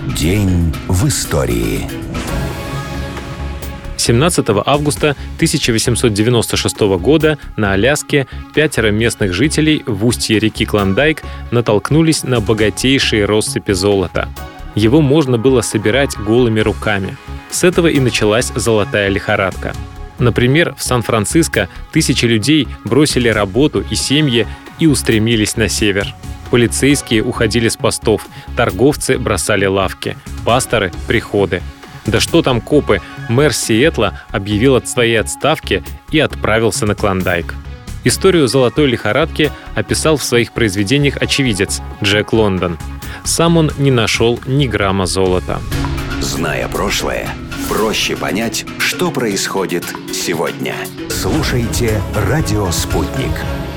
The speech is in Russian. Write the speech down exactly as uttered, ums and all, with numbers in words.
День в истории. семнадцатого августа тысяча восемьсот девяносто шестого года на Аляске пятеро местных жителей в устье реки Клондайк натолкнулись на богатейшие россыпи золота. Его можно было собирать голыми руками. С этого и началась золотая лихорадка. Например, в Сан-Франциско тысячи людей бросили работу и семьи и устремились на север. Полицейские уходили с постов, торговцы бросали лавки, пасторы – приходы. Да что там копы, мэр Сиэтла объявил о своей отставке и отправился на Клондайк. Историю золотой лихорадки описал в своих произведениях очевидец Джек Лондон. Сам он не нашел ни грамма золота. Зная прошлое, проще понять, что происходит сегодня. Слушайте «Радио Спутник».